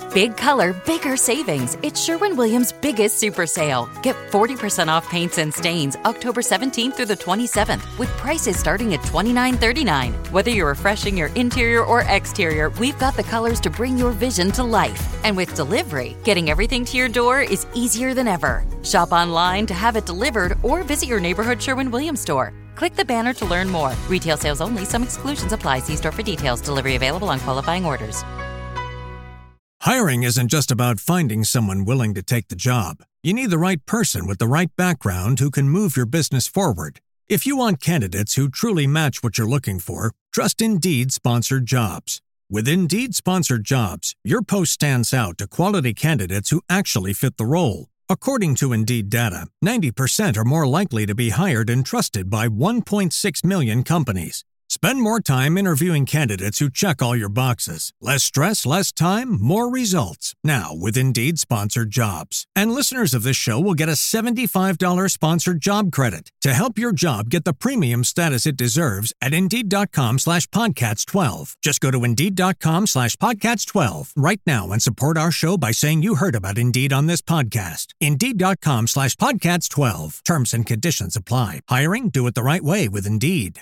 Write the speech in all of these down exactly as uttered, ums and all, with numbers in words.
Big color, bigger savings. It's Sherwin-Williams' biggest super sale. Get forty percent off paints and stains October seventeenth through the twenty-seventh with prices starting at twenty-nine thirty-nine. Whether you're refreshing your interior or exterior, we've got the colors to bring your vision to life. And with delivery, getting everything to your door is easier than ever. Shop online to have it delivered or visit your neighborhood Sherwin-Williams store. Click the banner to learn more. Retail sales only. Some exclusions apply. See store for details. Delivery available on qualifying orders. Hiring isn't just about finding someone willing to take the job. You need the right person with the right background who can move your business forward. If you want candidates who truly match what you're looking for, trust Indeed Sponsored Jobs. With Indeed Sponsored Jobs, your post stands out to quality candidates who actually fit the role. According to Indeed data, ninety percent are more likely to be hired and trusted by one point six million companies. Spend more time interviewing candidates who check all your boxes. Less stress, less time, more results. Now with Indeed Sponsored Jobs. And listeners of this show will get a seventy-five dollars sponsored job credit to help your job get the premium status it deserves at Indeed.com slash podcasts 12. Just go to Indeed.com slash podcasts 12 right now and support our show by saying you heard about Indeed on this podcast. Indeed.com slash podcasts 12. Terms and conditions apply. Hiring? Do it the right way with Indeed.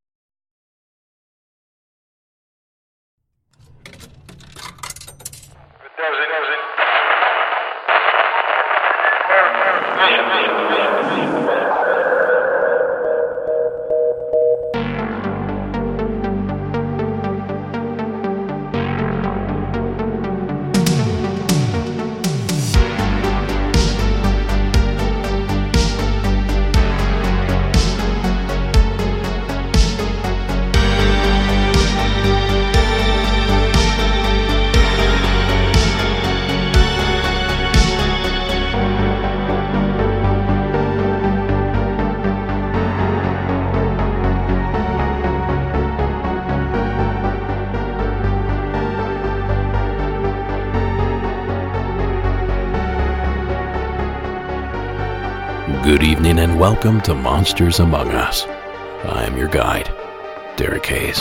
Good evening and welcome to Monsters Among Us. I am your guide, Derek Hayes.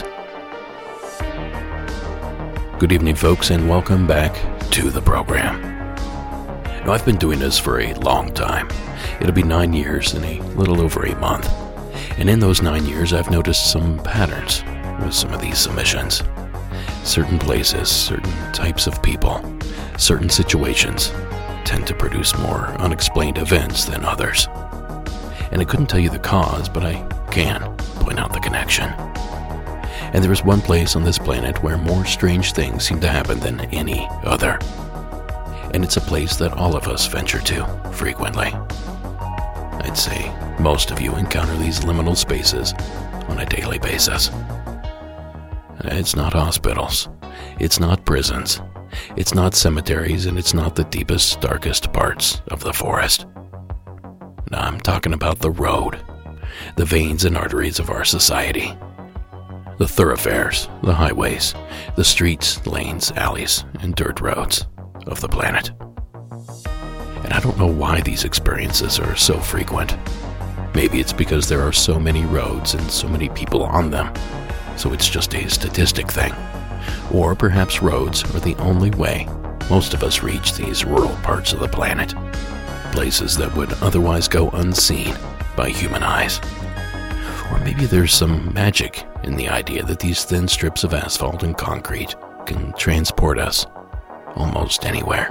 Good evening, folks, and welcome back to the program. Now, I've been doing this for a long time. It'll be nine years in a little over a month. And in those nine years, I've noticed some patterns with some of these submissions. Certain places, certain types of people, certain situations tend to produce more unexplained events than others. And I couldn't tell you the cause, but I can point out the connection. And there is one place on this planet where more strange things seem to happen than any other. And it's a place that all of us venture to frequently. I'd say most of you encounter these liminal spaces on a daily basis. It's not hospitals. It's not prisons. It's not cemeteries, and it's not the deepest, darkest parts of the forest. No, I'm talking about the road, the veins and arteries of our society. The thoroughfares, the highways, the streets, lanes, alleys, and dirt roads of the planet. And I don't know why these experiences are so frequent. Maybe it's because there are so many roads and so many people on them, so it's just a statistic thing. Or perhaps roads are the only way most of us reach these rural parts of the planet, places that would otherwise go unseen by human eyes. Or maybe there's some magic in the idea that these thin strips of asphalt and concrete can transport us almost anywhere.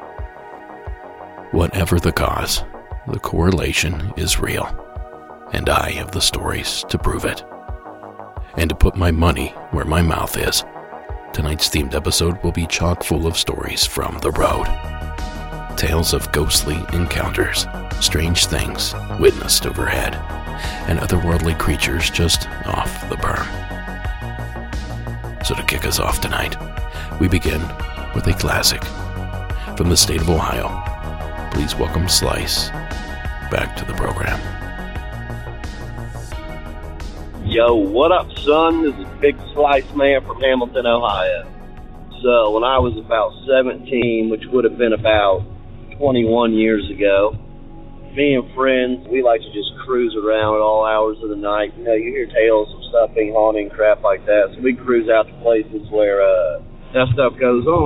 Whatever the cause, the correlation is real, and I have the stories to prove it. And to put my money where my mouth is, tonight's themed episode will be chock full of stories from the road. Tales of ghostly encounters, strange things witnessed overhead, and otherworldly creatures just off the berm. So to kick us off tonight, we begin with a classic. From the state of Ohio, please welcome Slice back to the program. Yo, what up, son? This is Big Slice Man from Hamilton, Ohio. So, when I was about seventeen, which would have been about twenty-one years ago, me and friends, we like to just cruise around at all hours of the night. You know, you hear tales of stuff being haunted and crap like that. So we cruise out to places where uh, that stuff goes on.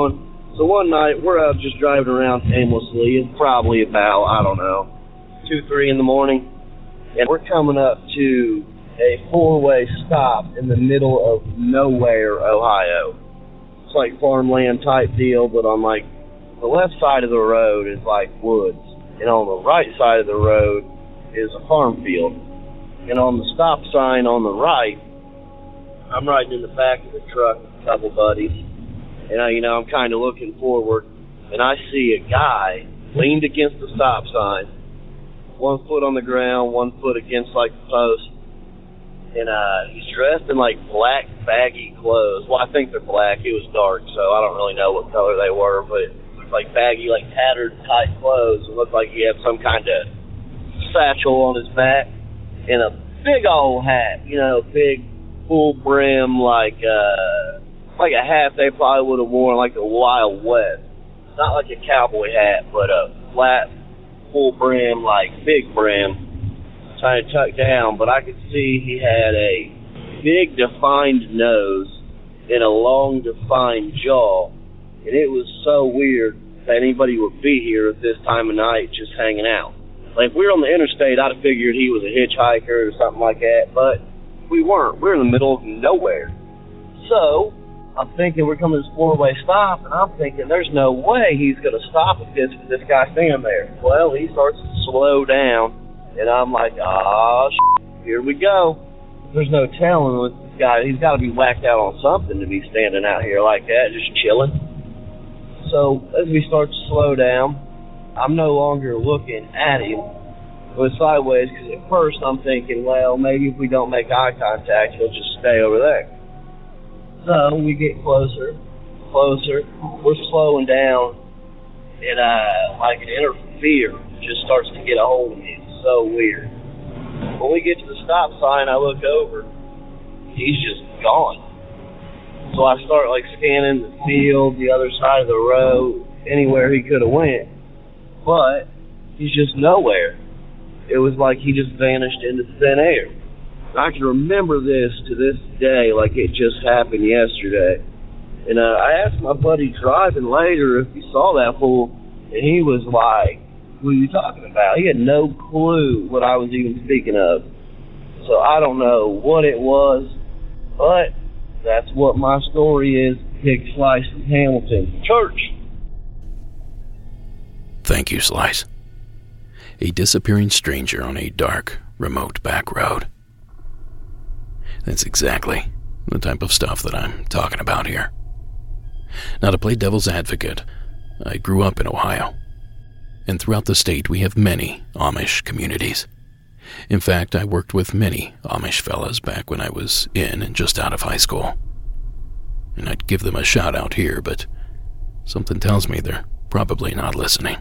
So one night, we're out just driving around aimlessly. It's probably about, I don't know, two, three in the morning. And we're coming up to a four-way stop in the middle of nowhere, Ohio. It's like farmland type deal, but on like the left side of the road is like woods. And on the right side of the road is a farm field. And on the stop sign on the right, I'm riding in the back of the truck with a couple buddies. And, I, you know, I'm kind of looking forward, and I see a guy leaned against the stop sign, one foot on the ground, one foot against, like, the post. And uh, he's dressed in, like, black, baggy clothes. Well, I think they're black. It was dark, so I don't really know what color they were, but it looked like baggy, like, tattered, tight clothes. It looked like he had some kind of satchel on his back and a big old hat, you know, big, full brim, like, uh... like a hat they probably would have worn like the Wild West. Not like a cowboy hat, but a flat, full brim, like big brim, trying to tuck down. But I could see he had a big defined nose and a long defined jaw. And it was so weird that anybody would be here at this time of night just hanging out. Like if we were on the interstate, I'd have figured he was a hitchhiker or something like that. But we weren't. We were in the middle of nowhere. So I'm thinking we're coming to this four-way stop, and I'm thinking there's no way he's going to stop at this with this guy standing there. Well, he starts to slow down, and I'm like, ah, shit, here we go. There's no telling with this guy. He's got to be whacked out on something to be standing out here like that, just chilling. So as we start to slow down, I'm no longer looking at him, but sideways, because at first I'm thinking, well, maybe if we don't make eye contact, he'll just stay over there. So we get closer, closer. We're slowing down, and uh, like an inner fear just starts to get a hold of me. It's so weird. When we get to the stop sign, I look over. He's just gone. So I start like scanning the field, the other side of the road, anywhere he could have went, but he's just nowhere. It was like he just vanished into thin air. I can remember this to this day like it just happened yesterday. And uh, I asked my buddy driving later if he saw that fool, and he was like, what are you talking about? He had no clue what I was even speaking of. So I don't know what it was, but that's what my story is. Pig Slice from Hamilton. Church! Thank you, Slice. A disappearing stranger on a dark, remote back road. That's exactly the type of stuff that I'm talking about here. Now, to play devil's advocate, I grew up in Ohio, and throughout the state we have many Amish communities. In fact, I worked with many Amish fellas back when I was in and just out of high school. And I'd give them a shout out here, but something tells me they're probably not listening.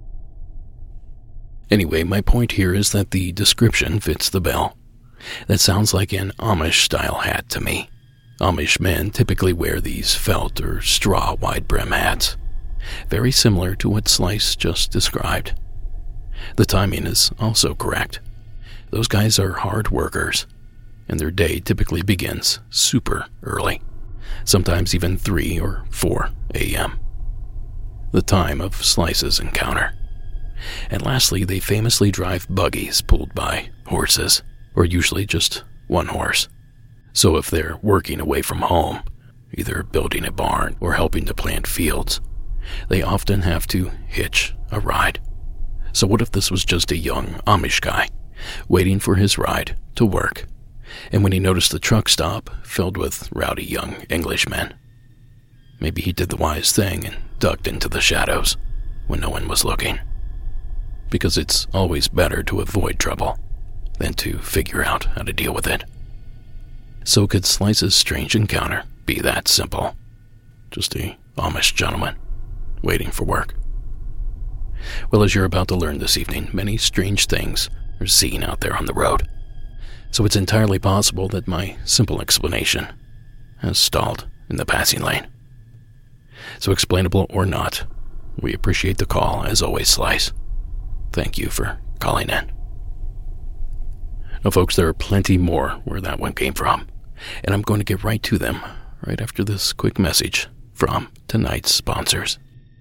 Anyway, my point here is that the description fits the bill. That sounds like an Amish-style hat to me. Amish men typically wear these felt or straw wide-brim hats, very similar to what Slice just described. The timing is also correct. Those guys are hard workers, and their day typically begins super early, sometimes even three or four a.m., the time of Slice's encounter. And lastly, they famously drive buggies pulled by horses, or usually just one horse. So if they're working away from home, either building a barn or helping to plant fields, they often have to hitch a ride. So what if this was just a young Amish guy waiting for his ride to work, and when he noticed the truck stop filled with rowdy young Englishmen, maybe he did the wise thing and ducked into the shadows when no one was looking. Because it's always better to avoid trouble than to figure out how to deal with it. So could Slice's strange encounter be that simple? Just a Amish gentleman waiting for work? Well, as you're about to learn this evening, many strange things are seen out there on the road. So it's entirely possible that my simple explanation has stalled in the passing lane. So explainable or not, we appreciate the call, as always, Slice. Thank you for calling in. Now, folks, there are plenty more where that one came from, and I'm going to get right to them right after this quick message from tonight's sponsors.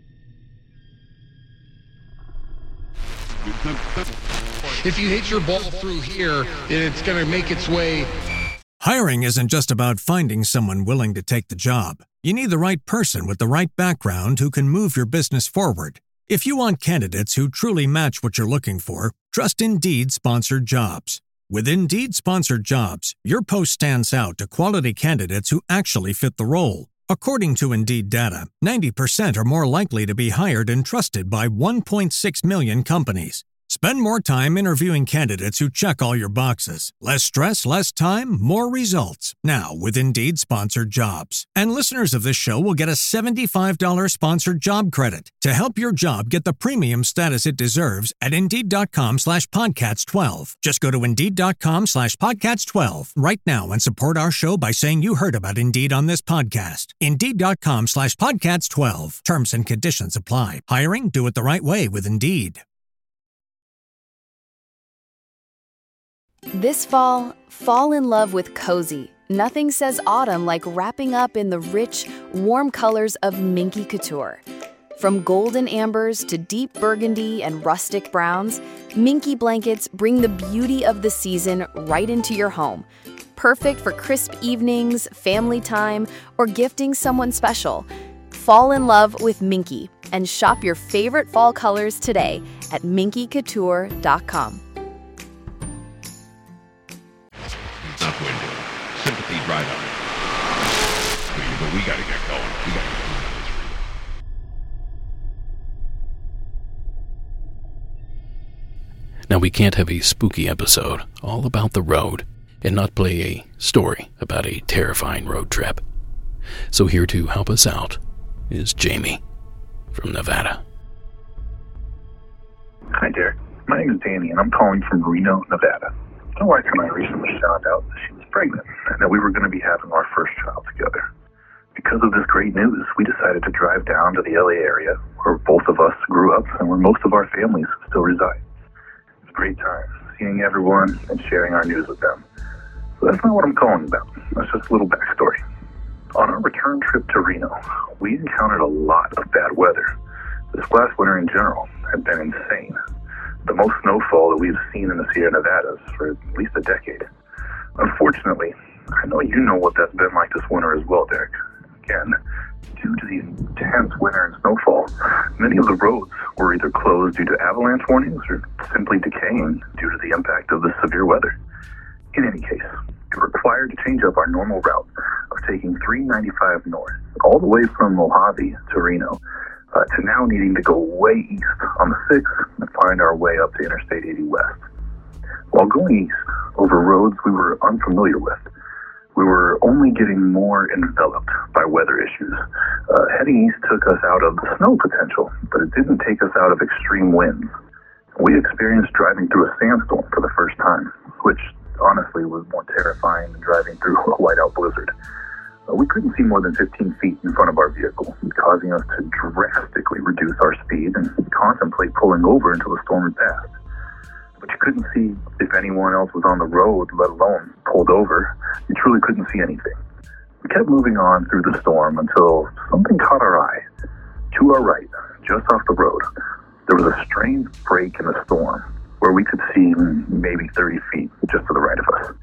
If you hit your ball through here, it's going to make its way. Hiring isn't just about finding someone willing to take the job. You need the right person with the right background who can move your business forward. If you want candidates who truly match what you're looking for, trust Indeed Sponsored Jobs. With Indeed Sponsored Jobs, your post stands out to quality candidates who actually fit the role. According to Indeed data, ninety percent are more likely to be hired and trusted by one point six million companies. Spend more time interviewing candidates who check all your boxes. Less stress, less time, more results. Now with Indeed Sponsored Jobs. And listeners of this show will get a seventy-five dollars sponsored job credit to help your job get the premium status it deserves at Indeed.com slash Podcasts 12. Just go to Indeed.com slash Podcasts 12 right now and support our show by saying you heard about Indeed on this podcast. Indeed.com slash Podcasts 12. Terms and conditions apply. Hiring? Do it the right way with Indeed. This fall, fall in love with cozy. Nothing says autumn like wrapping up in the rich, warm colors of Minky Couture. From golden ambers to deep burgundy and rustic browns, Minky blankets bring the beauty of the season right into your home. Perfect for crisp evenings, family time, or gifting someone special. Fall in love with Minky and shop your favorite fall colors today at minky couture dot com. Not going to sympathy right on it. But we got to get going. We got to get going. Now, we can't have a spooky episode all about the road and not play a story about a terrifying road trip. So here to help us out is Jamie from Nevada. Hi, Derek. My name is Danny, and I'm calling from Reno, Nevada. My wife and I recently found out that she was pregnant and that we were going to be having our first child together. Because of this great news, we decided to drive down to the L A area where both of us grew up and where most of our families still reside. It's a great time seeing everyone and sharing our news with them. But that's not what I'm calling about. That's just a little backstory. On our return trip to Reno, we encountered a lot of bad weather. This last winter in general had been insane. The most snowfall that we've seen in the Sierra Nevadas for at least a decade. Unfortunately, I know you know what that's been like this winter as well, Derek. Again, due to the intense winter and snowfall, many of the roads were either closed due to avalanche warnings or simply decaying due to the impact of the severe weather. In any case, we were required to change up our normal route of taking three ninety-five north, all the way from Mojave to Reno, Uh, to now needing to go way east on the sixth and find our way up to Interstate eighty West. While going east over roads we were unfamiliar with, we were only getting more enveloped by weather issues. Uh, heading east took us out of the snow potential, but it didn't take us out of extreme winds. We experienced driving through a sandstorm for the first time, which honestly was more terrifying than driving through a whiteout blizzard. We couldn't see more than fifteen feet in front of our vehicle, causing us to drastically reduce our speed and contemplate pulling over until the storm had passed. But you couldn't see if anyone else was on the road, let alone pulled over. You truly couldn't see anything. We kept moving on through the storm until something caught our eye. To our right, just off the road, there was a strange break in the storm where we could see maybe thirty feet just to the right of us.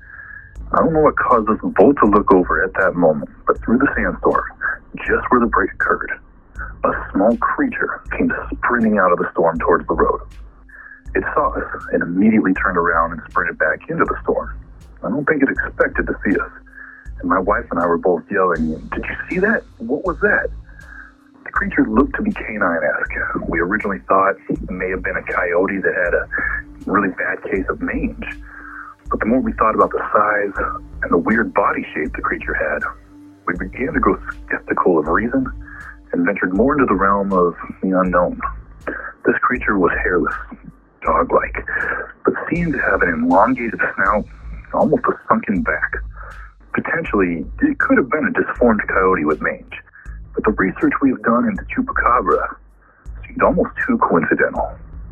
I don't know what caused us both to look over at that moment, but through the sandstorm, just where the break occurred, a small creature came sprinting out of the storm towards the road. It saw us and immediately turned around and sprinted back into the storm. I don't think it expected to see us, and my wife and I were both yelling, "Did you see that? What was that?" The creature looked to be canine-esque. We originally thought it may have been a coyote that had a really bad case of mange. But the more we thought about the size and the weird body shape the creature had, we began to grow skeptical of reason and ventured more into the realm of the unknown. This creature was hairless, dog-like, but seemed to have an elongated snout, almost a sunken back. Potentially, it could have been a disformed coyote with mange, but the research we've done into Chupacabra seemed almost too coincidental.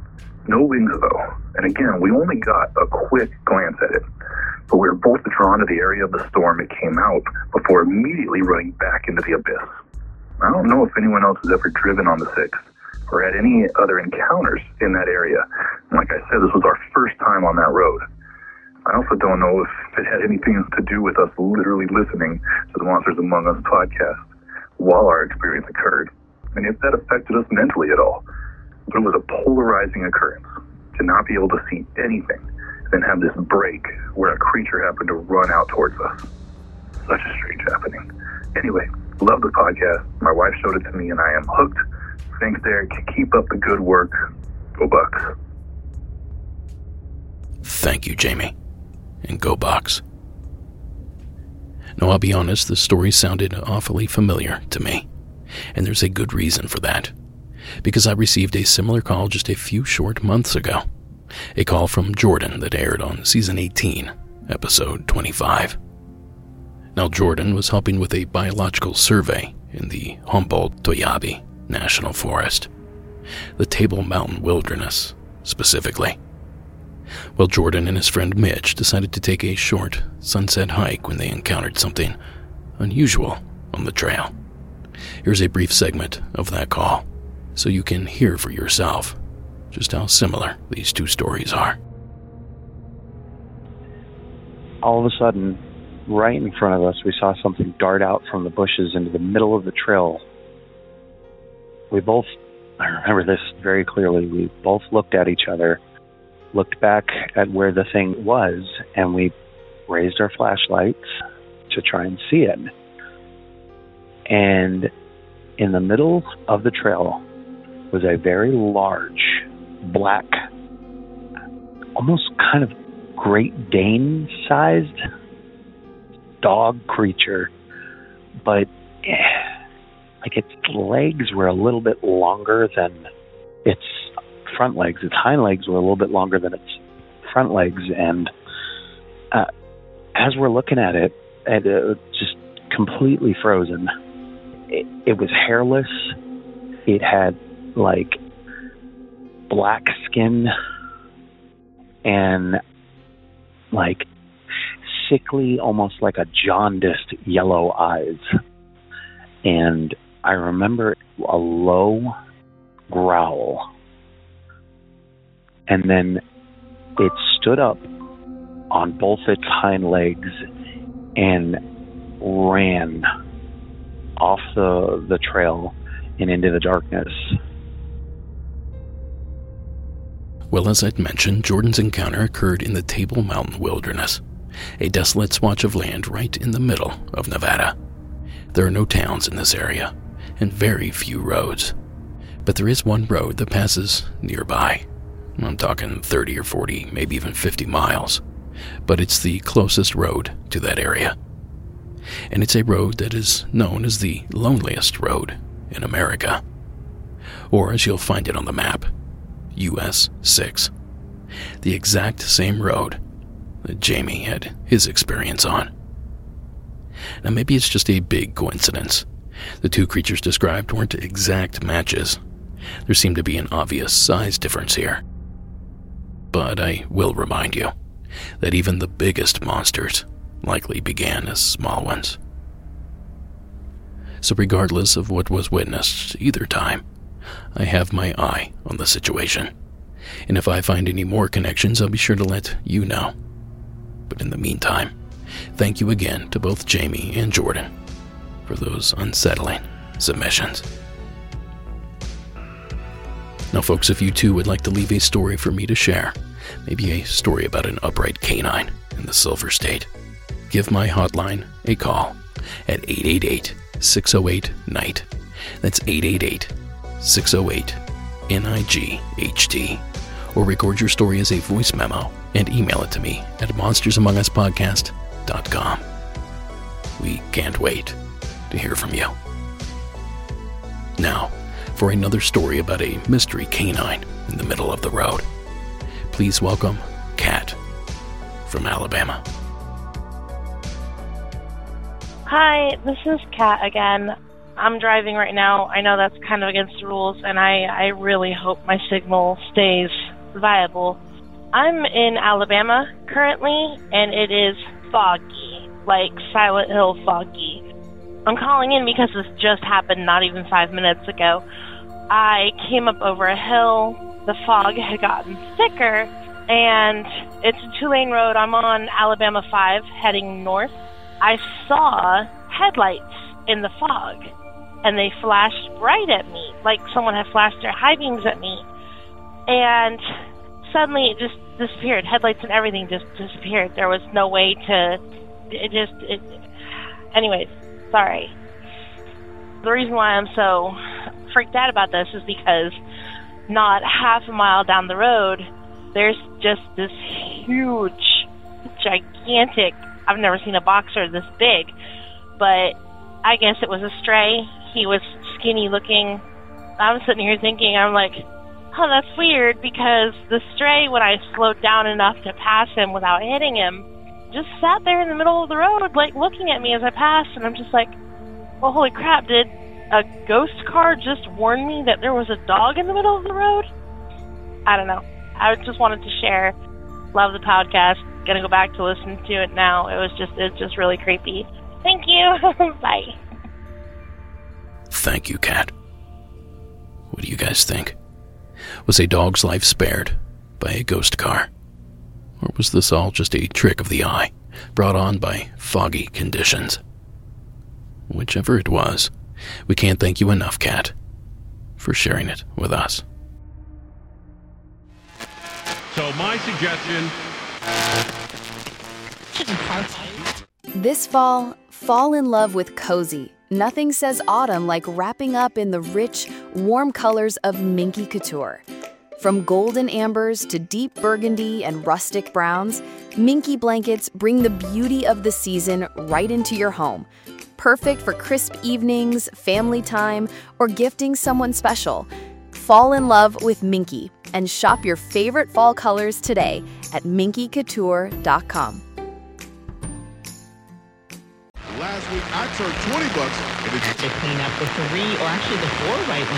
No wings, though, and again, we only got a quick glance at it, but we were both drawn to the area of the storm it came out before immediately running back into the abyss. I don't know if anyone else has ever driven on the six or had any other encounters in that area. Like I said, this was our first time on that road. I also don't know if it had anything to do with us literally listening to the Monsters Among Us podcast while our experience occurred, and if that affected us mentally at all. But it was a polarizing occurrence to not be able to see anything, then have this break where a creature happened to run out towards us. Such a strange happening. Anyway, love the podcast. My wife showed it to me, and I am hooked. Thanks, Derek. Keep up the good work. Go Bucks. Thank you, Jamie. And go Bucks. Now, I'll be honest, the story sounded awfully familiar to me. And there's a good reason for that. Because I received a similar call just a few short months ago. A call from Jordan that aired on Season eighteen, Episode twenty-five. Now, Jordan was helping with a biological survey in the Humboldt-Toyabe National Forest, the Table Mountain Wilderness, specifically. Well, Jordan and his friend Mitch decided to take a short sunset hike when they encountered something unusual on the trail. Here's a brief segment of that call, so you can hear for yourself just how similar these two stories are. All of a sudden, right in front of us, we saw something dart out from the bushes into the middle of the trail. We both, I remember this very clearly, we both looked at each other, looked back at where the thing was, and we raised our flashlights to try and see it. And in the middle of the trail was a very large, black, almost kind of Great Dane-sized dog creature, but like its legs were a little bit longer than its front legs. Its hind legs were a little bit longer than its front legs, and uh, as we're looking at it, it uh, just completely frozen. It, it was hairless. It had like black skin and like sickly, almost like a jaundiced yellow eyes. And I remember a low growl. And then it stood up on both its hind legs and ran off the the trail and into the darkness. Well, as I'd mentioned, Jordan's encounter occurred in the Table Mountain Wilderness, a desolate swatch of land right in the middle of Nevada. There are no towns in this area, and very few roads. But there is one road that passes nearby. I'm talking thirty or forty, maybe even fifty miles. But it's the closest road to that area. And it's a road that is known as the loneliest road in America. Or as you'll find it on the map, U S six. The exact same road that Jamie had his experience on. Now maybe it's just a big coincidence. The two creatures described weren't exact matches. There seemed to be an obvious size difference here. But I will remind you that even the biggest monsters likely began as small ones. So regardless of what was witnessed either time, I have my eye on the situation. And if I find any more connections, I'll be sure to let you know. But in the meantime, thank you again to both Jamie and Jordan for those unsettling submissions. Now folks, if you too would like to leave a story for me to share, maybe a story about an upright canine in the Silver State, give my hotline a call at eight eight eight, six oh eight, N I G H T. That's eight eight eight, six oh eight, N I G H T. Or record your story as a voice memo and email it to me at monsters among us podcast dot com. We can't wait to hear from you. Now, for another story about a mystery canine in the middle of the road, please welcome Kat from Alabama. Hi, this is Kat again. I'm driving right now. I know that's kind of against the rules, and I, I really hope my signal stays viable. I'm in Alabama currently, and it is foggy, like Silent Hill foggy. I'm calling in because this just happened not even five minutes ago. I came up over a hill. The fog had gotten thicker, and it's a two-lane road. I'm on Alabama five heading north. I saw headlights in the fog, and they flashed right at me, like someone had flashed their high beams at me. And suddenly it just disappeared. Headlights and everything just disappeared. There was no way to... It just... It, anyways, sorry. The reason why I'm so freaked out about this is because not half a mile down the road, there's just this huge, gigantic... I've never seen a boxer this big, but I guess it was a stray. He was skinny looking. I'm sitting here thinking, I'm like... Oh, that's weird, because the stray, when I slowed down enough to pass him without hitting him, just sat there in the middle of the road, like, looking at me as I passed, and I'm just like, well, holy crap, did a ghost car just warn me that there was a dog in the middle of the road? I don't know. I just wanted to share. Love the podcast. Gonna go back to listen to it now. It was just, it's just really creepy. Thank you. Bye. Thank you, Kat. What do you guys think? Was a dog's life spared by a ghost car? Or was this all just a trick of the eye, brought on by foggy conditions? Whichever it was, we can't thank you enough, Kat, for sharing it with us. So my suggestion... This fall, fall in love with cozy. Nothing says autumn like wrapping up in the rich, warm colors of Minky Couture. From golden ambers to deep burgundy and rustic browns, Minky blankets bring the beauty of the season right into your home. Perfect for crisp evenings, family time, or gifting someone special. Fall in love with Minky and shop your favorite fall colors today at minky couture dot com. Last week, I turned twenty bucks. And it's to clean up the three, or actually the four right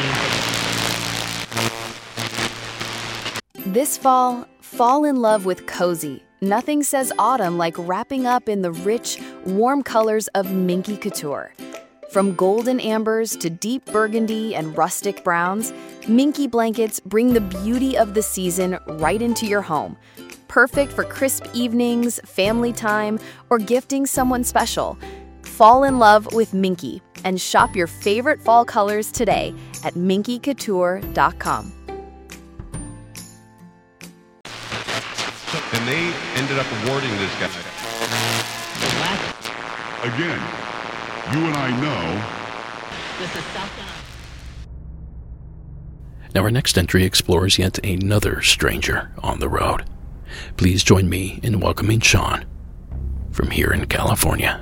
lanes. This fall, fall in love with cozy. Nothing says autumn like wrapping up in the rich, warm colors of Minky Couture. From golden ambers to deep burgundy and rustic browns, Minky blankets bring the beauty of the season right into your home. Perfect for crisp evenings, family time, or gifting someone special. Fall in love with Minky and shop your favorite fall colors today at minky couture dot com. And they ended up awarding this guy. Again, you and I know. This is South. Now our next entry explores yet another stranger on the road. Please join me in welcoming Sean from here in California.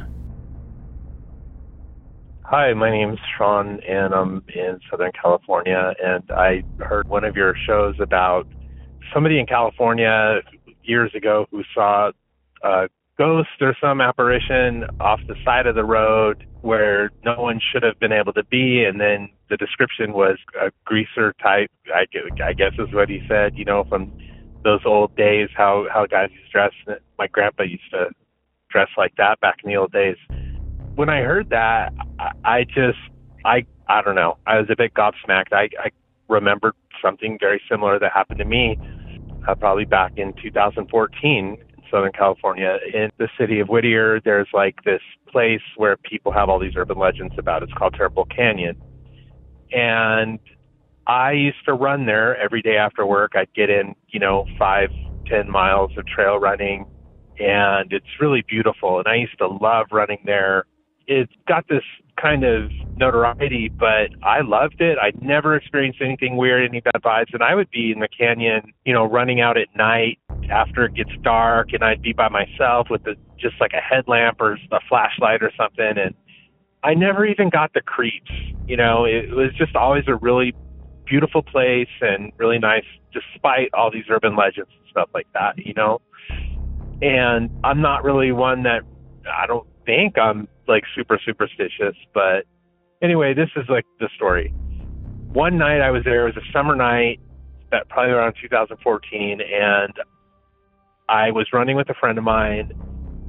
Hi, my name is Sean, and I'm in Southern California, and I heard one of your shows about somebody in California years ago who saw a ghost or some apparition off the side of the road where no one should have been able to be, and then the description was a greaser type, I, I guess is what he said, you know, from those old days, how, how guys used to dress. My grandpa used to dress like that back in the old days. When I heard that, I, I just, I I don't know, I was a bit gobsmacked. I, I remembered something very similar that happened to me uh, probably back in two thousand fourteen in Southern California. In the city of Whittier, there's like this place where people have all these urban legends about. It's called Turtle Canyon. And I used to run there every day after work. I'd get in, you know, five, ten miles of trail running, and it's really beautiful. And I used to love running there. It's got this kind of notoriety, but I loved it. I never experienced anything weird, any bad vibes. And I would be in the canyon, you know, running out at night after it gets dark, and I'd be by myself with a, just like a headlamp or a flashlight or something. And I never even got the creeps. You know, it was just always a really beautiful place and really nice, despite all these urban legends and stuff like that, you know. And I'm not really one that, I don't think I'm like super superstitious, but anyway, this is like the story. One night I was there, it was a summer night, that probably around two thousand fourteen, and I was running with a friend of mine,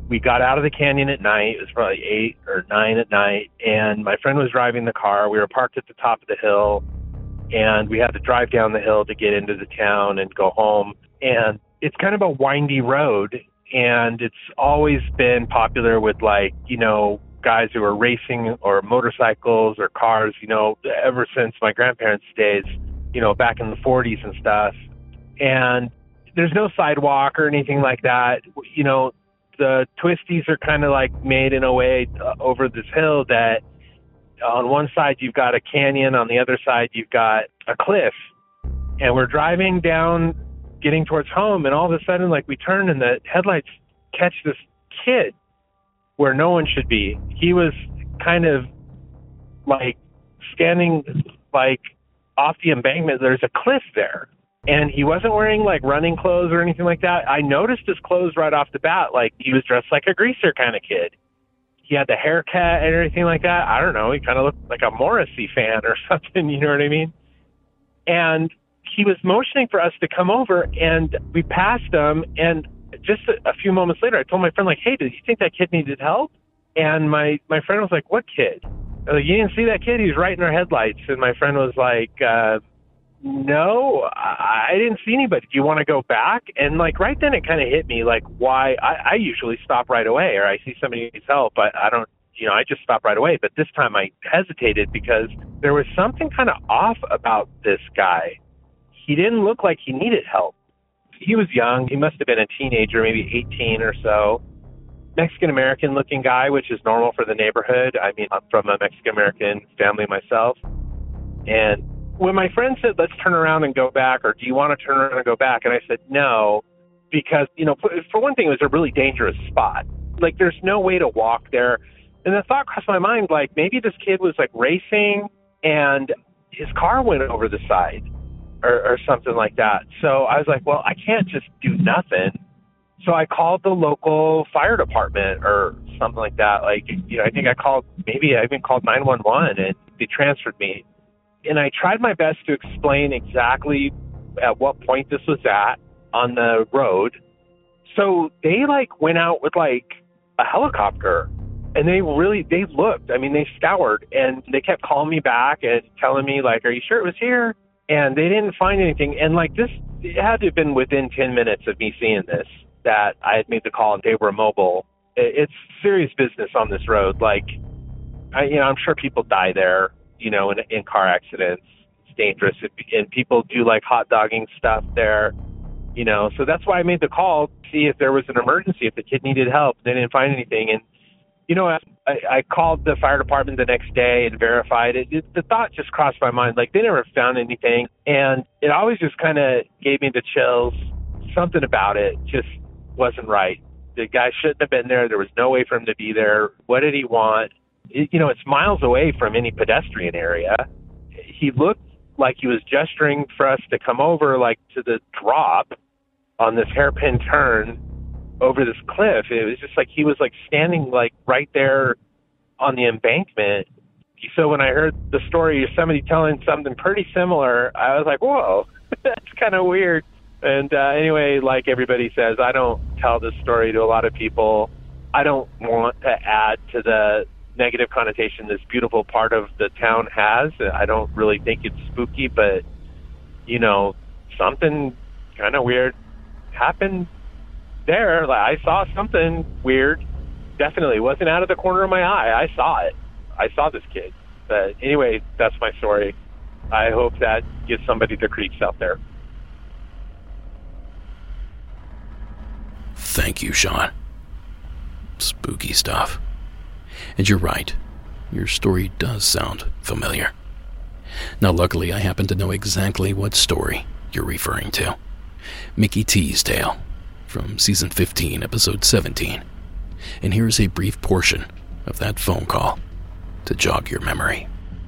we got out of the canyon at night. It was probably eight or nine at night, and my friend was driving the car. We were parked at the top of the hill, and we had to drive down the hill to get into the town and go home. And it's kind of a windy road, and it's always been popular with, like, you know, guys who are racing or motorcycles or cars, you know, ever since my grandparents' days, you know, back in the forties and stuff. And there's no sidewalk or anything like that. You know, the twisties are kind of like made in a way uh, over this hill that on one side you've got a canyon, on the other side you've got a cliff. And we're driving down, getting towards home, and all of a sudden, like, we turn and the headlights catch this kid where no one should be. He was kind of like standing like off the embankment. There's a cliff there. And he wasn't wearing like running clothes or anything like that. I noticed his clothes right off the bat. Like, he was dressed like a greaser kind of kid. He had the haircut and everything like that. I don't know. He kind of looked like a Morrissey fan or something. You know what I mean? And he was motioning for us to come over, and we passed him. And just a, a few moments later, I told my friend, like, hey, did you think that kid needed help? And my, my friend was like, what kid? I was like, you didn't see that kid? He was right in our headlights. And my friend was like, uh, no, I, I didn't see anybody. Do you want to go back? And, like, right then it kind of hit me, like, why I, I usually stop right away, or I see somebody needs help. I, I don't, you know, I just stop right away. But this time I hesitated because there was something kind of off about this guy. He didn't look like he needed help. He was young. He must have been a teenager, maybe eighteen or so. Mexican-American looking guy, which is normal for the neighborhood. I mean, I'm from a Mexican-American family myself. And when my friend said, let's turn around and go back, or do you want to turn around and go back? And I said, no, because, you know, for one thing, it was a really dangerous spot. Like, there's no way to walk there. And the thought crossed my mind, like, maybe this kid was, like, racing and his car went over the side. Or, or something like that. So I was like, well, I can't just do nothing. So I called the local fire department or something like that. Like, you know, I think I called, maybe I even called nine one one, and they transferred me. And I tried my best to explain exactly at what point this was at on the road. So they, like, went out with, like, a helicopter, and they really, they looked. I mean, they scoured, and they kept calling me back and telling me, like, are you sure it was here? And they didn't find anything. And, like, this, it had to have been within ten minutes of me seeing this, that I had made the call and they were mobile. It's serious business on this road. Like, I, you know, I'm sure people die there, you know, in, in car accidents. It's dangerous. And people do, like, hot dogging stuff there, you know. So that's why I made the call to see if there was an emergency, if the kid needed help. They didn't find anything. And, you know, I, I called the fire department the next day and verified it. it. The thought just crossed my mind, like, they never found anything. And it always just kind of gave me the chills. Something about it just wasn't right. The guy shouldn't have been there. There was no way for him to be there. What did he want? It, you know, it's miles away from any pedestrian area. He looked like he was gesturing for us to come over, like, to the drop on this hairpin turn over this cliff. It was just like he was, like, standing, like, right there on the embankment. So when I heard the story of somebody telling something pretty similar, I was like, whoa, that's kind of weird. And uh, anyway, like everybody says, I don't tell this story to a lot of people. I don't want to add to the negative connotation this beautiful part of the town has. I don't really think it's spooky, but, you know, something kind of weird happened there. Like, I saw something weird. Definitely wasn't out of the corner of my eye. I saw it. I saw this kid. But anyway, that's my story. I hope that gives somebody the creeps out there. Thank you, Sean. Spooky stuff. And you're right. Your story does sound familiar. Now, luckily, I happen to know exactly what story you're referring to. Mickey T's tale from season fifteen, episode seventeen. And here's a brief portion of that phone call to jog your memory.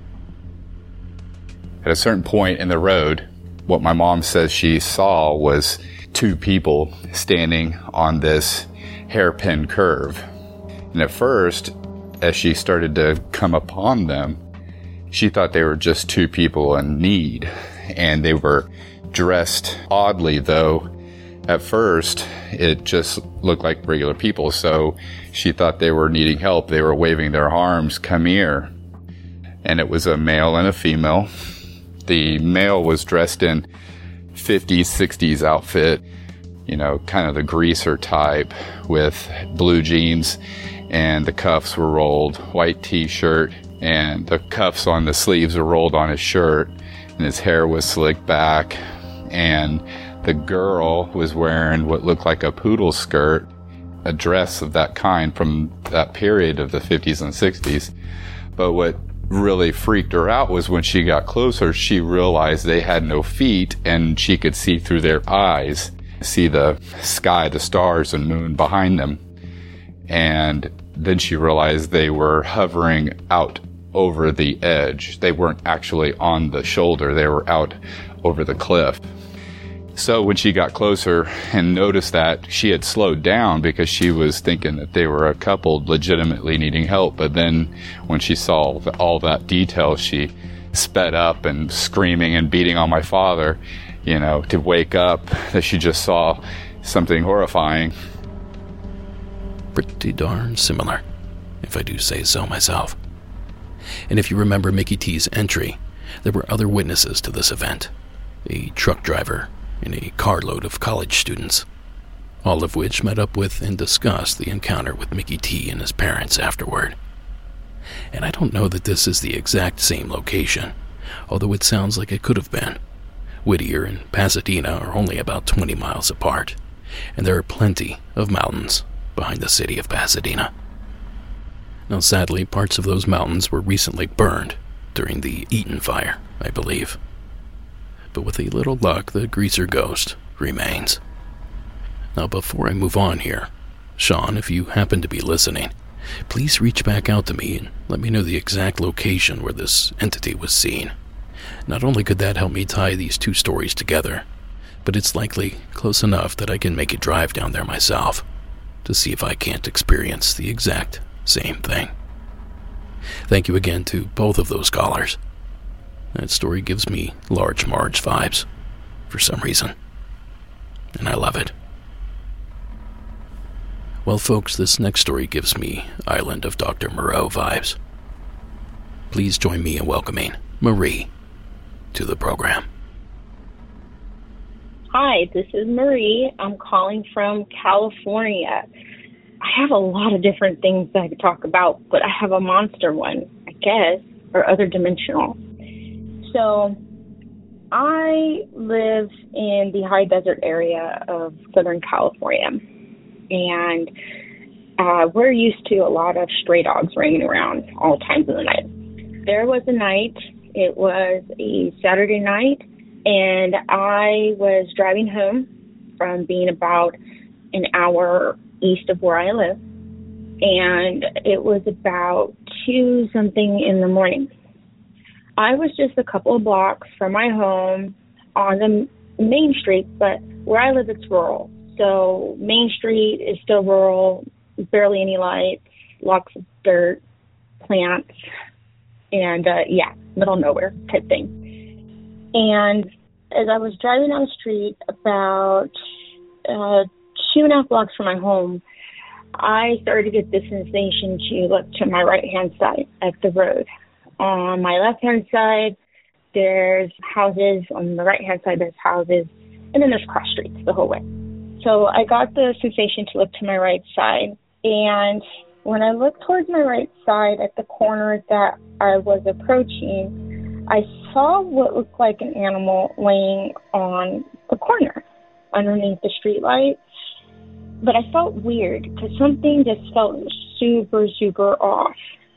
At a certain point in the road, what my mom says she saw was two people standing on this hairpin curve. And at first, as she started to come upon them, she thought they were just two people in need. And they were dressed oddly, though. At first, it just looked like regular people, so she thought they were needing help. They were waving their arms, "Come here." And it was a male and a female. The male was dressed in fifties, sixties outfit, you know, kind of the greaser type, with blue jeans, and the cuffs were rolled, white t-shirt, and the cuffs on the sleeves were rolled on his shirt, and his hair was slicked back, and the girl was wearing what looked like a poodle skirt, a dress of that kind from that period of the fifties and sixties. But what really freaked her out was when she got closer, she realized they had no feet, and she could see through their eyes, see the sky, the stars and moon behind them. And then she realized they were hovering out over the edge. They weren't actually on the shoulder, they were out over the cliff. So when she got closer and noticed that, she had slowed down because she was thinking that they were a couple legitimately needing help. But then when she saw all that detail, she sped up and screaming and beating on my father, you know, to wake up, that she just saw something horrifying. Pretty darn similar, if I do say so myself. And if you remember Mickey T's entry, there were other witnesses to this event. A truck driver and a carload of college students, all of which met up with and discussed the encounter with Mickey T and his parents afterward. And I don't know that this is the exact same location, although it sounds like it could have been. Whittier and Pasadena are only about twenty miles apart, and there are plenty of mountains behind the city of Pasadena. Now, sadly, parts of those mountains were recently burned during the Eaton fire, I believe. But with a little luck, the greaser ghost remains. Now, before I move on here, Sean, if you happen to be listening, please reach back out to me and let me know the exact location where this entity was seen. Not only could that help me tie these two stories together, but it's likely close enough that I can make a drive down there myself to see if I can't experience the exact same thing. Thank you again to both of those callers. That story gives me Large Marge vibes, for some reason, and I love it. Well, folks, this next story gives me Island of Doctor Moreau vibes. Please join me in welcoming Marie to the program. Hi, this is Marie. I'm calling from California. I have a lot of different things that I could talk about, but I have a monster one, I guess, or other dimensional. So I live in the high desert area of Southern California, and uh, we're used to a lot of stray dogs roaming around all times of the night. There was a night, it was a Saturday night, and I was driving home from being about an hour east of where I live, and it was about two something in the morning. I was just a couple of blocks from my home on the main street, but where I live, it's rural. So Main Street is still rural, barely any lights, lots of dirt, plants, and uh, yeah, middle of nowhere type thing. And as I was driving down the street about uh, two and a half blocks from my home, I started to get this sensation to look to my right-hand side at the road. On my left-hand side, there's houses. On the right-hand side, there's houses. And then there's cross streets the whole way. So I got the sensation to look to my right side. And when I looked towards my right side at the corner that I was approaching, I saw what looked like an animal laying on the corner underneath the streetlight. But I felt weird because something just felt super, super off.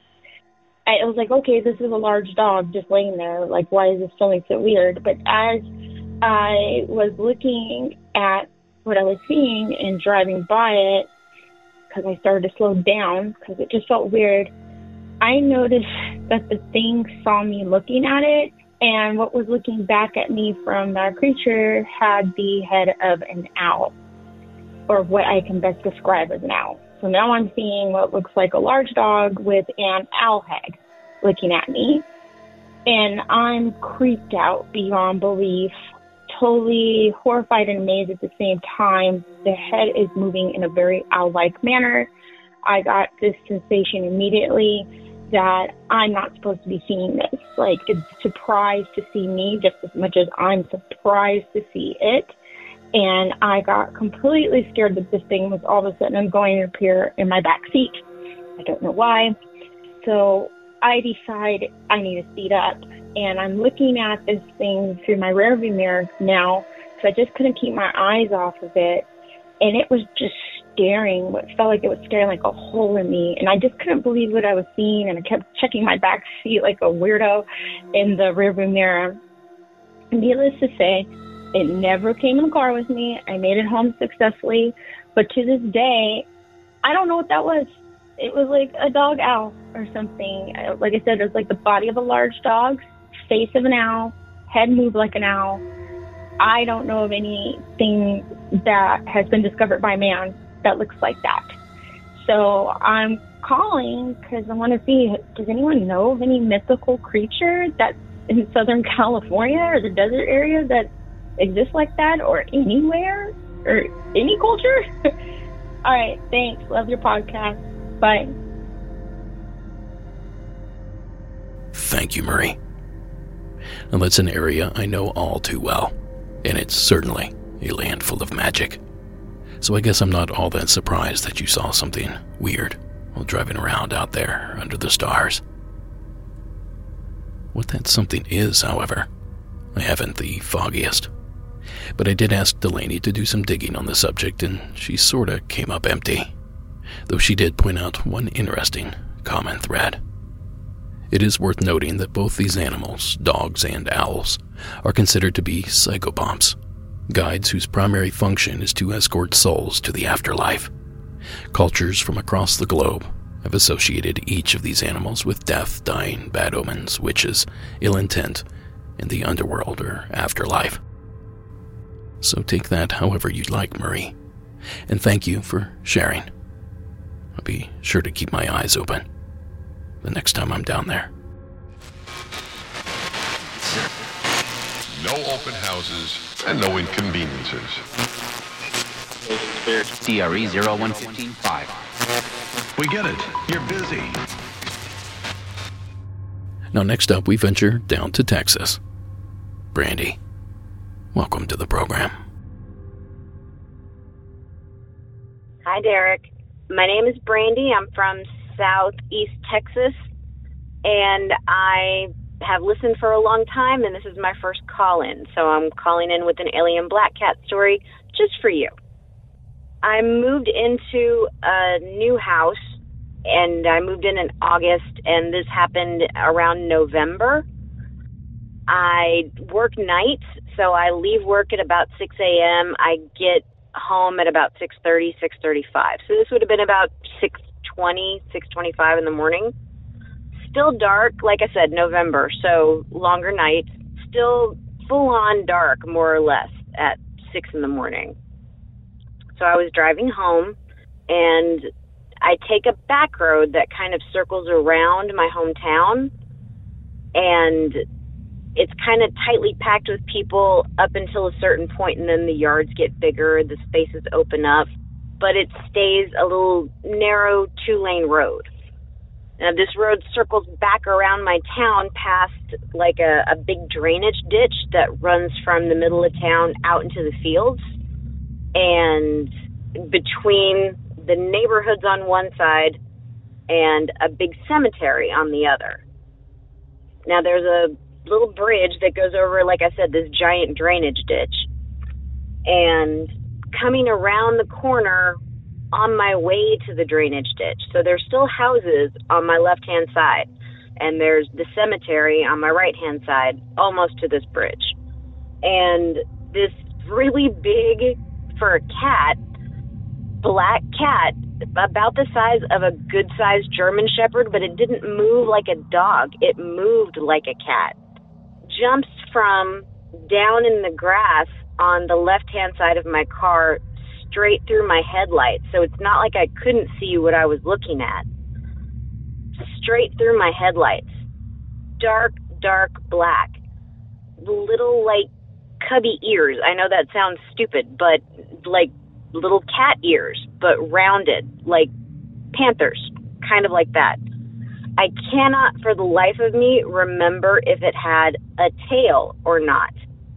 I was like, okay, this is a large dog just laying there. Like, why is this feeling so weird? But as I was looking at what I was seeing and driving by it, because I started to slow down because it just felt weird, I noticed that the thing saw me looking at it, and what was looking back at me from that creature had the head of an owl, or what I can best describe as an owl. So now I'm seeing what looks like a large dog with an owl head looking at me. And I'm creeped out beyond belief totally horrified and amazed at the same time. The head is moving in a very owl-like manner. I got this sensation immediately that I'm not supposed to be seeing this. Like, it's surprised to see me just as much as I'm surprised to see it. And I got completely scared that this thing was all of a sudden going to appear in my back seat. I don't know why. So I decide I need to speed up. And I'm looking at this thing through my rearview mirror now, so I just couldn't keep my eyes off of it. And it was just staring, what felt like it was staring like a hole in me. And I just couldn't believe what I was seeing. And I kept checking my back seat like a weirdo in the rearview mirror. And needless to say, it never came in the car with me. I made it home successfully. But to this day, I don't know what that was. It was like a dog owl or something. Like I said, it was like the body of a large dog, face of an owl, head moved like an owl. I don't know of anything that has been discovered by man that looks like that. So I'm calling because I want to see, does anyone know of any mythical creature that's in Southern California or the desert area that exists like that, or anywhere, or any culture? All right, thanks. Love your podcast. Bye. Thank you, Marie. Now, that's an area I know all too well, and it's certainly a land full of magic. So I guess I'm not all that surprised that you saw something weird while driving around out there under the stars. What that something is, however, I haven't the foggiest. But I did ask Delaney to do some digging on the subject, and she sorta came up empty, though she did point out one interesting common thread. It is worth noting that both these animals, dogs and owls, are considered to be psychopomps, guides whose primary function is to escort souls to the afterlife. Cultures from across the globe have associated each of these animals with death, dying, bad omens, witches, ill intent, and the underworld or afterlife. So take that however you'd like, Marie, and thank you for sharing. I'll be sure to keep my eyes open the next time I'm down there. No open houses and no inconveniences. C R E zero one one five. We get it. You're busy. Now, next up, we venture down to Texas. Brandy, welcome to the program. Hi, Derek. My name is Brandy. I'm from Southeast Texas, and I have listened for a long time, and this is my first call-in, so I'm calling in with an alien black cat story just for you. I moved into a new house, and I moved in in August, and this happened around November. I work nights, so I leave work at about six a.m. I get home at about six thirty, six thirty-five. So this would have been about six twenty, six twenty-five in the morning. Still dark, like I said, November, so longer nights. Still full-on dark, more or less, at six in the morning. So I was driving home, and I take a back road that kind of circles around my hometown, and it's kind of tightly packed with people up until a certain point, and then the yards get bigger, the spaces open up, but it stays a little narrow two-lane road. Now, this road circles back around my town past like a, a big drainage ditch that runs from the middle of town out into the fields, and between the neighborhoods on one side and a big cemetery on the other. Now, there's a little bridge that goes over, like I said, this giant drainage ditch. And coming around the corner on my way to the drainage ditch, so there's still houses on my left-hand side, and there's the cemetery on my right-hand side, almost to this bridge. And this really big, for a cat, black cat, about the size of a good-sized German Shepherd, but it didn't move like a dog. It moved like a cat. Jumps from down in the grass on the left-hand side of my car straight through my headlights. So it's not like I couldn't see what I was looking at. Straight through my headlights. Dark, dark black. Little, like, cubby ears. I know that sounds stupid, but like little cat ears, but rounded, like panthers, kind of like that. I cannot for the life of me remember if it had a tail or not.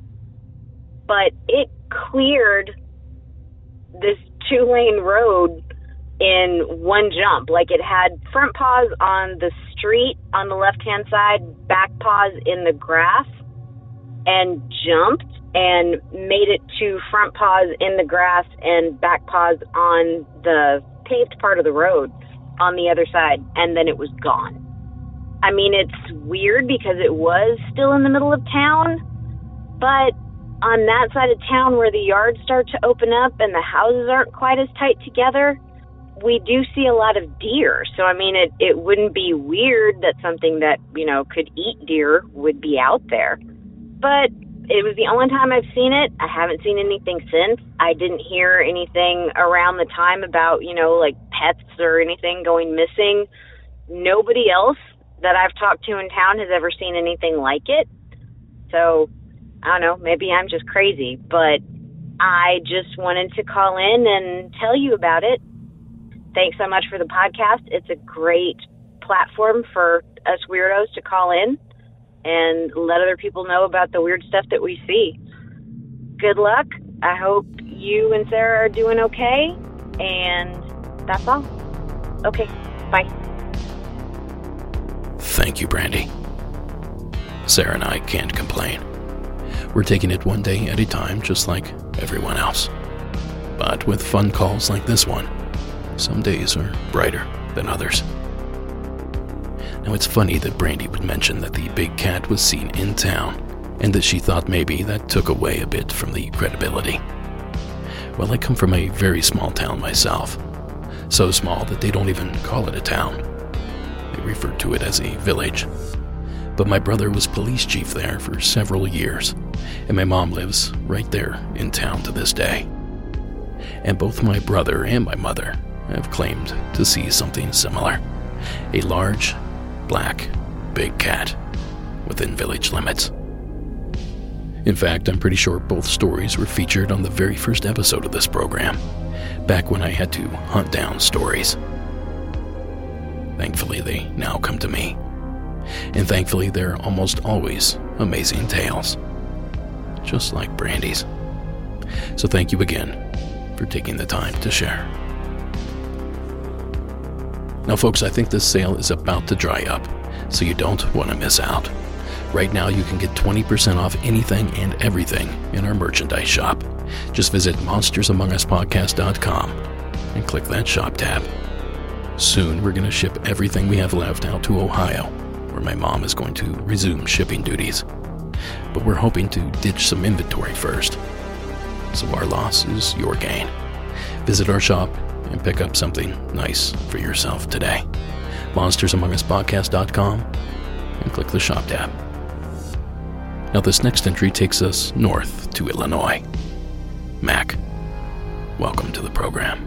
But it cleared this two-lane road in one jump. Like, it had front paws on the street on the left-hand side, back paws in the grass, and jumped and made it to front paws in the grass and back paws on the paved part of the road on the other side, and then it was gone. I mean, it's weird because it was still in the middle of town, but on that side of town where the yards start to open up and the houses aren't quite as tight together, we do see a lot of deer. So, I mean, it, it wouldn't be weird that something that, you know, could eat deer would be out there. But it was the only time I've seen it. I haven't seen anything since. I didn't hear anything around the time about, you know, like pets or anything going missing. Nobody else that I've talked to in town has ever seen anything like it. So, I don't know, maybe I'm just crazy, but I just wanted to call in and tell you about it. Thanks so much for the podcast. It's a great platform for us weirdos to call in and let other people know about the weird stuff that we see. Good luck. I hope you and Sarah are doing okay, and that's all. Okay, bye. Thank you, Brandy. Sarah and I can't complain. We're taking it one day at a time, just like everyone else. But with fun calls like this one, some days are brighter than others. Now, it's funny that Brandy would mention that the big cat was seen in town, and that she thought maybe that took away a bit from the credibility. Well, I come from a very small town myself. So small that they don't even call it a town. They refer to it as a village. But my brother was police chief there for several years, and my mom lives right there in town to this day. And both my brother and my mother have claimed to see something similar. A large, black, big cat within village limits. In fact, I'm pretty sure both stories were featured on the very first episode of this program, back when I had to hunt down stories. Thankfully, they now come to me. And thankfully, they're almost always amazing tales. Just like Brandy's. So thank you again for taking the time to share. Now, folks, I think this sale is about to dry up, so you don't want to miss out. Right now, you can get twenty percent off anything and everything in our merchandise shop. Just visit monsters among us podcast dot com and click that shop tab. Soon, we're going to ship everything we have left out to Ohio, where my mom is going to resume shipping duties. But we're hoping to ditch some inventory first, so our loss is your gain. Visit our shop and pick up something nice for yourself today. monsters among us podcast dot com and click the shop tab. Now, this next entry takes us north to Illinois. Mac, welcome to the program.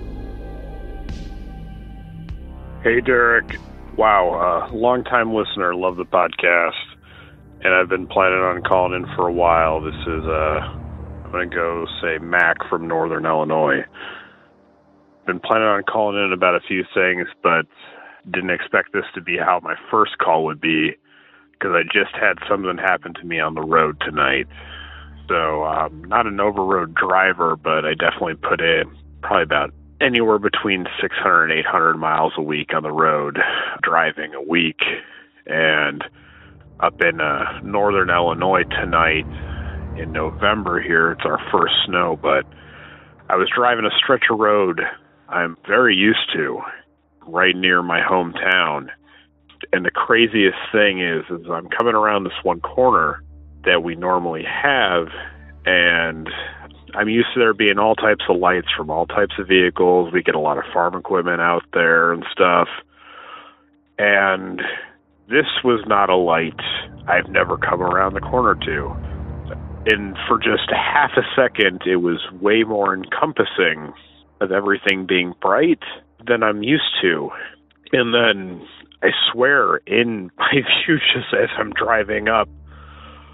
Hey, Derek. Wow, uh, long-time listener, love the podcast, and I've been planning on calling in for a while. This is, uh, I'm going to go say Mac from Northern Illinois. Been planning on calling in about a few things, but didn't expect this to be how my first call would be, because I just had something happen to me on the road tonight. So, um, not an over-road driver, but I definitely put in probably about anywhere between six hundred and eight hundred miles a week on the road, driving a week. And up in uh, Northern Illinois tonight in November here, it's our first snow, but I was driving a stretch of road I'm very used to, right near my hometown. And the craziest thing is, is I'm coming around this one corner that we normally have, and I'm used to there being all types of lights from all types of vehicles. We get a lot of farm equipment out there and stuff. And this was not a light I've never come around the corner to. And for just half a second, it was way more encompassing of everything being bright than I'm used to. And then I swear, in my view, just as I'm driving up,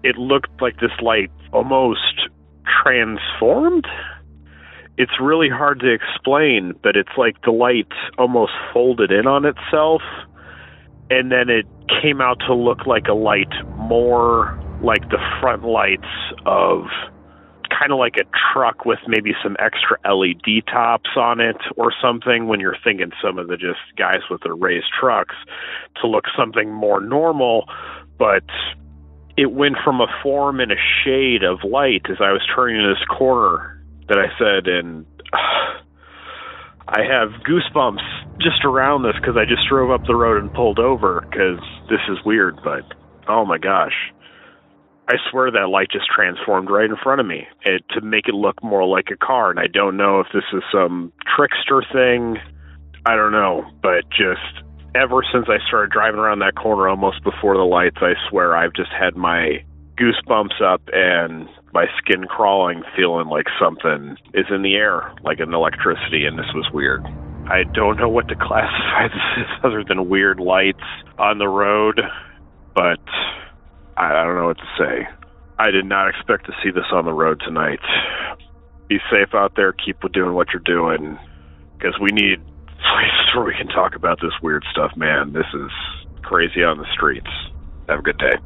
it looked like this light almost transformed. It's really hard to explain, but it's like the light almost folded in on itself, and then it came out to look like a light more like the front lights of kind of like a truck with maybe some extra L E D tops on it or something, when you're thinking some of the just guys with their raised trucks, to look something more normal. But it went from a form and a shade of light as I was turning this corner that I said, and uh, I have goosebumps just around this because I just drove up the road and pulled over because this is weird, but oh my gosh. I swear that light just transformed right in front of me it, to make it look more like a car, and I don't know if this is some trickster thing. I don't know, but just ever since I started driving around that corner almost before the lights, I swear I've just had my goosebumps up and my skin crawling, feeling like something is in the air, like an electricity, and this was weird. I don't know what to classify this as other than weird lights on the road, but I don't know what to say. I did not expect to see this on the road tonight. Be safe out there. Keep doing what you're doing, because we need places where we can talk about this weird stuff, man. This is crazy on the streets. Have a good day.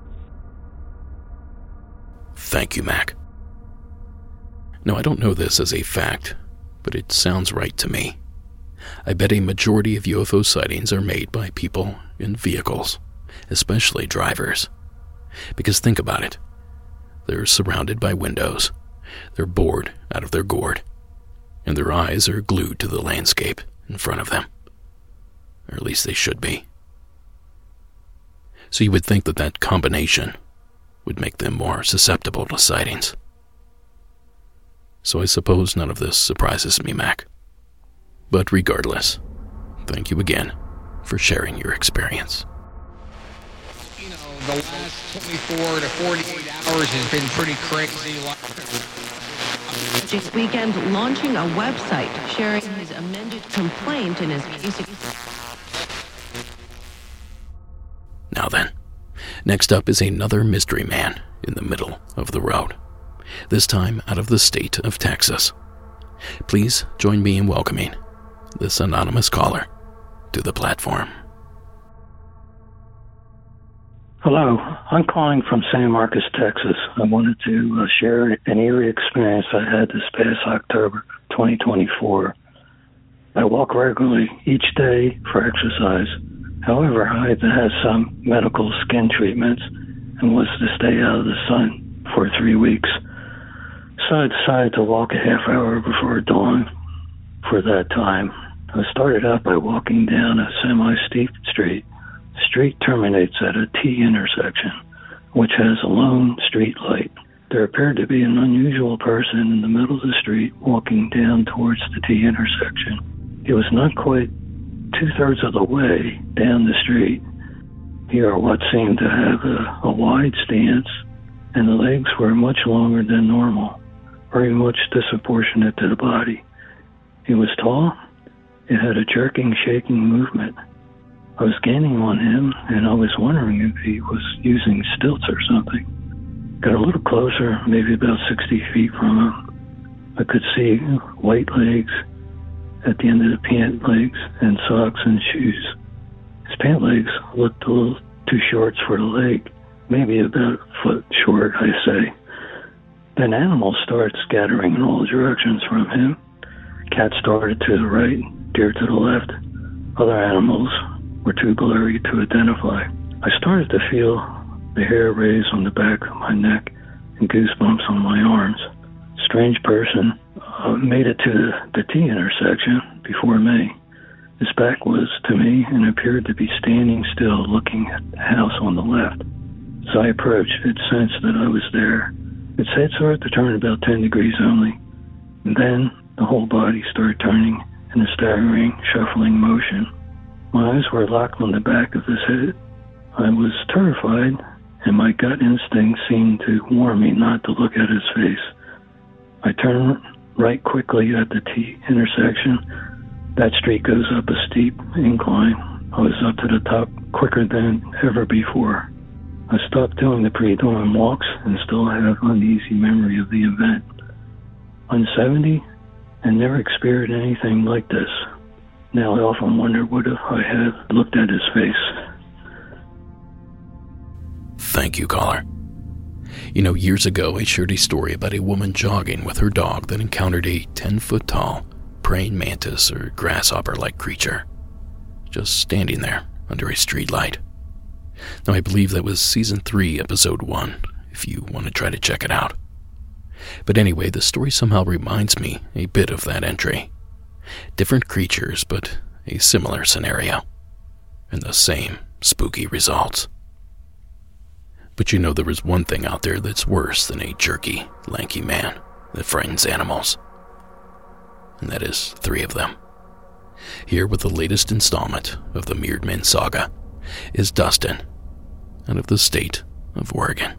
Thank you, Mac. Now, I don't know this as a fact, but it sounds right to me. I bet a majority of U F O sightings are made by people in vehicles, especially drivers. Because think about it. They're surrounded by windows. They're bored out of their gourd. And their eyes are glued to the landscape in front of them. Or at least they should be. So you would think that that combination would make them more susceptible to sightings. So I suppose none of this surprises me, Mac. But regardless, thank you again for sharing your experience. You know, the last twenty-four to forty-eight hours has been pretty crazy. This weekend, launching a website sharing his amended complaint in his case. Now then, next up is another mystery man in the middle of the road, this time out of the state of Texas. Please join me in welcoming this anonymous caller to the platform. Hello, I'm calling from San Marcos, Texas. I wanted to uh, share an eerie experience I had this past October twenty twenty-four. I walk regularly each day for exercise. However, I had had some medical skin treatments and was to stay out of the sun for three weeks. So I decided to walk a half hour before dawn for that time. I started out by walking down a semi-steep street. The street terminates at a T intersection, which has a lone street light. There appeared to be an unusual person in the middle of the street walking down towards the T intersection. He was not quite two-thirds of the way down the street. He wore what seemed to have a, a wide stance, and the legs were much longer than normal, very much disproportionate to the body. He was tall. It had a jerking, shaking movement. I was gaining on him, and I was wondering if he was using stilts or something. Got a little closer, maybe about sixty feet from him. I could see white legs at the end of the pant legs and socks and shoes. His pant legs looked a little too short for the leg, maybe about a foot short, I say. Then animals started scattering in all directions from him. Cats started to the right, deer to the left. Other animals were too blurry to identify. I started to feel the hair raise on the back of my neck and goosebumps on my arms. Strange person uh, made it to the, the T intersection before me. His back was to me and appeared to be standing still looking at the house on the left. As I approached, it sensed that I was there. Its head started to turn about ten degrees only, and then the whole body started turning in a staggering, shuffling motion. My eyes were locked on the back of his head. I was terrified, and my gut instinct seemed to warn me not to look at his face. I turned right quickly at the T intersection. That street goes up a steep incline. I was up to the top quicker than ever before. I stopped doing the pre-dawn walks and still have uneasy memory of the event. I'm seventy and never experienced anything like this. Now I often wonder what if I had looked at his face. Thank you, caller. You know, years ago I shared a story about a woman jogging with her dog that encountered a ten-foot-tall praying mantis or grasshopper-like creature, just standing there under a street light. Now, I believe that was Season three, Episode one, if you want to try to check it out. But anyway, the story somehow reminds me a bit of that entry. Different creatures, but a similar scenario. And the same spooky results. But you know, there is one thing out there that's worse than a jerky, lanky man that frightens animals. And that is three of them. Here with the latest installment of the Mirrored Men saga is Dustin, out of the state of Oregon.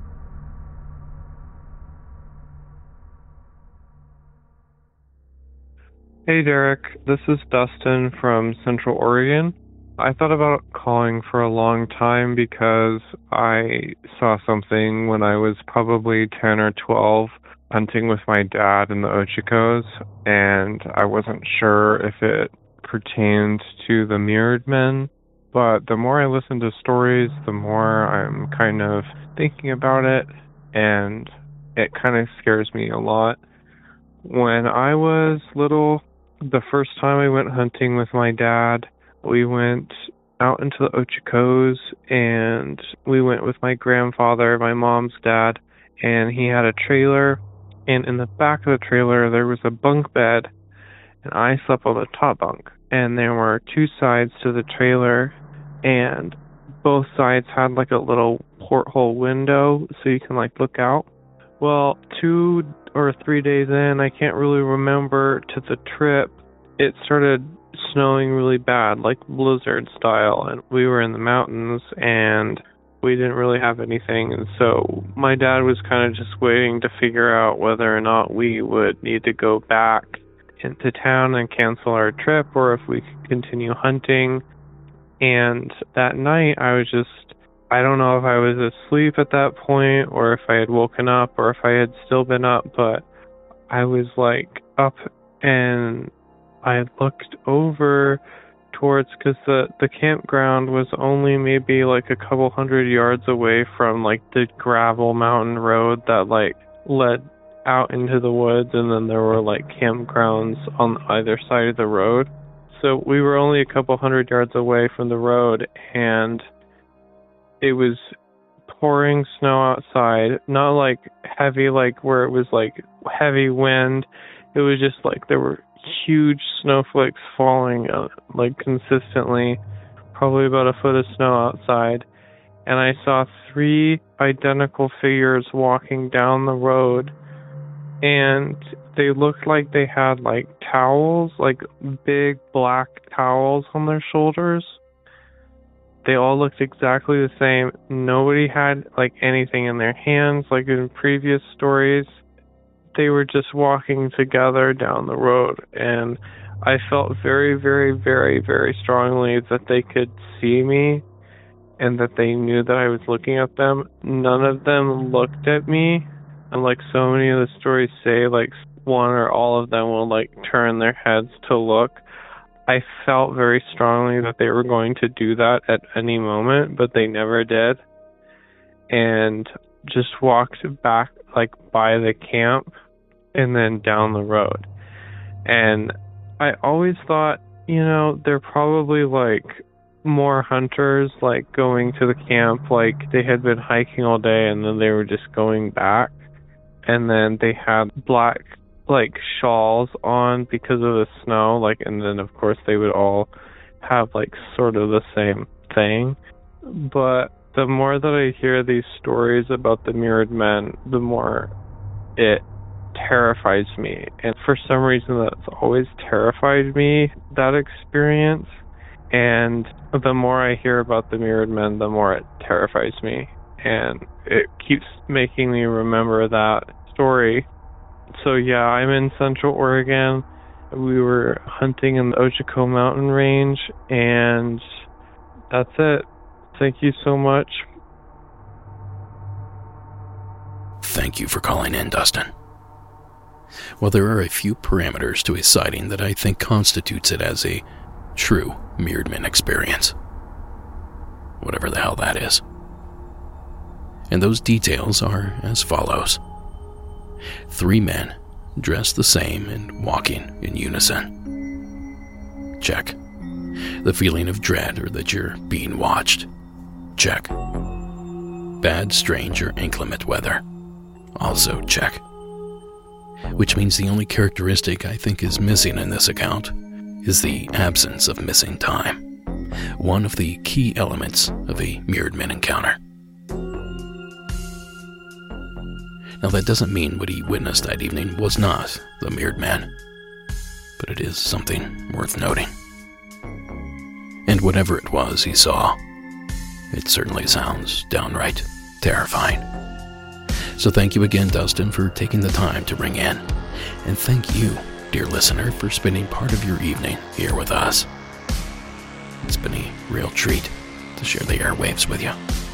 Hey Derek, this is Dustin from Central Oregon. I thought about calling for a long time because I saw something when I was probably ten or twelve hunting with my dad in the Ochicos, and I wasn't sure if it pertained to the Mirrored Men. But the more I listen to stories, the more I'm kind of thinking about it, and it kind of scares me a lot. When I was little, the first time I went hunting with my dad, we went out into the Ochicos, and we went with my grandfather, my mom's dad, and he had a trailer, and in the back of the trailer there was a bunk bed, and I slept on the top bunk. And there were two sides to the trailer, and both sides had like a little porthole window so you can like look out. Well, two or three days in, I can't really remember, to the trip, it started snowing really bad, like blizzard style, and we were in the mountains and we didn't really have anything, and so my dad was kind of just waiting to figure out whether or not we would need to go back into town and cancel our trip, or if we could continue hunting. And that night I was just, I don't know if I was asleep at that point or if I had woken up or if I had still been up, but I was like up and I looked over towards, because the, the campground was only maybe like a couple hundred yards away from like the gravel mountain road that like led out into the woods, and then there were like campgrounds on either side of the road. So we were only a couple hundred yards away from the road, and it was pouring snow outside, not like heavy, like where it was like heavy wind. It was just like there were huge snowflakes falling uh, like consistently, probably about a foot of snow outside. And I saw three identical figures walking down the road, and they looked like they had like towels, like big black towels on their shoulders. They all looked exactly the same. Nobody had like anything in their hands like in previous stories. They were just walking together down the road, and I felt very, very, very, very strongly that they could see me and that they knew that I was looking at them. None of them looked at me. And like so many of the stories say, like one or all of them will like turn their heads to look. I felt very strongly that they were going to do that at any moment, but they never did. And just walked back like by the camp and then down the road. And I always thought, you know, they're probably like more hunters like going to the camp, like they had been hiking all day and then they were just going back. And then they had black, like, shawls on because of the snow, like, and then, of course, they would all have, like, sort of the same thing. But the more that I hear these stories about the Mirrored Men, the more it terrifies me. And for some reason, that's always terrified me, that experience. And the more I hear about the Mirrored Men, the more it terrifies me. And it keeps making me remember that story. So yeah, I'm in Central Oregon. We were hunting in the Ochiko Mountain Range, and that's it. Thank you so much. thank you for calling in, Dustin. Well, there are a few parameters to a sighting that I think constitutes it as a true Mirrodman experience. Whatever the hell that is. And those details are as follows. Three men dressed the same and walking in unison. Check. The feeling of dread or that you're being watched. Check. Bad, strange, or inclement weather. Also check. Which means the only characteristic I think is missing in this account is the absence of missing time. One of the key elements of a Mirrodman encounter. Now that doesn't mean what he witnessed that evening was not the Mirrodman, but it is something worth noting. And whatever it was he saw, it certainly sounds downright terrifying. So thank you again, Dustin, for taking the time to ring in. And thank you, dear listener, for spending part of your evening here with us. It's been a real treat to share the airwaves with you.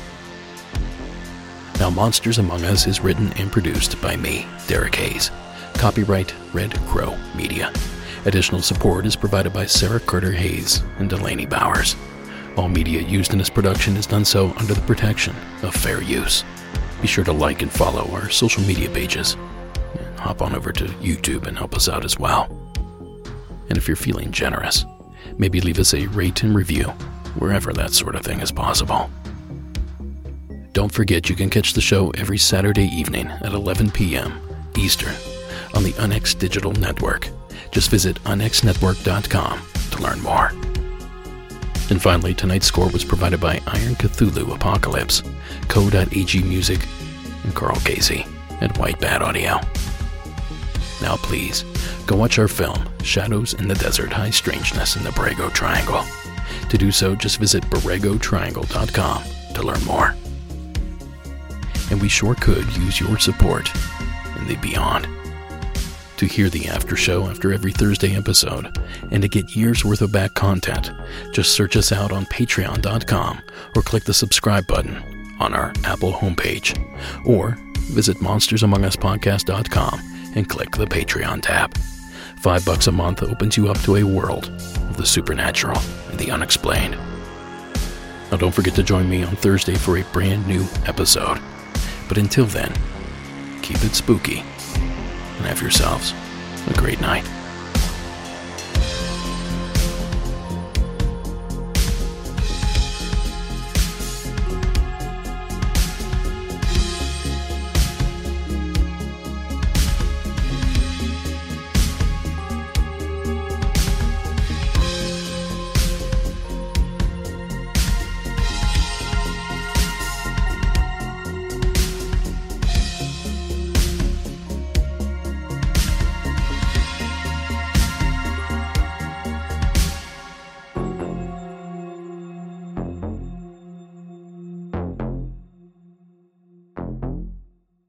Now, Monsters Among Us is written and produced by me, Derek Hayes. Copyright Red Crow Media. Additional support is provided by Sarah Carter Hayes and Delaney Bowers. All media used in this production is done so under the protection of fair use. Be sure to like and follow our social media pages. And hop on over to YouTube and help us out as well. And if you're feeling generous, maybe leave us a rate and review wherever that sort of thing is possible. Don't forget you can catch the show every Saturday evening at eleven p.m. Eastern on the Unix Digital Network. Just visit unix network dot com to learn more. And finally, tonight's score was provided by Iron Cthulhu Apocalypse, Co.ag Music, and Carl Casey at White Bat Audio. Now please, go watch our film, Shadows in the Desert High Strangeness in the Borrego Triangle. To do so, just visit borrego triangle dot com to learn more. And we sure could use your support in the beyond. To hear the after show after every Thursday episode, and to get years worth of back content, just search us out on patreon dot com or click the subscribe button on our Apple homepage, or visit monsters among us podcast dot com and click the Patreon tab. Five bucks a month opens you up to a world of the supernatural and the unexplained. Now don't forget to join me on Thursday for a brand new episode. But until then, keep it spooky and have yourselves a great night.